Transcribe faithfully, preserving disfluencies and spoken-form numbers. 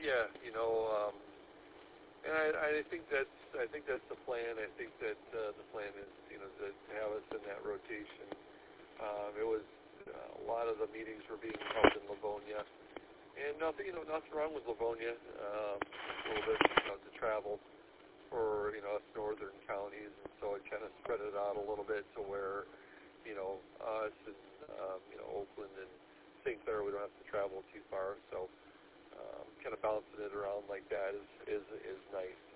yeah, you know, um, and I, I think that's I think that's the plan. I think that uh, the plan is, you know, to, to have us in that rotation. Um, it was uh, a lot of the meetings were being held in Livonia, and nothing, you know, nothing wrong with Livonia. Um, a little bit, you know, to travel for, you know, us northern counties, and so it kind of spread it out a little bit to where, you know, us and um, you know, Oakland and Saint Clair, we don't have to travel too far. So um, kind of bouncing it around like that is is is nice.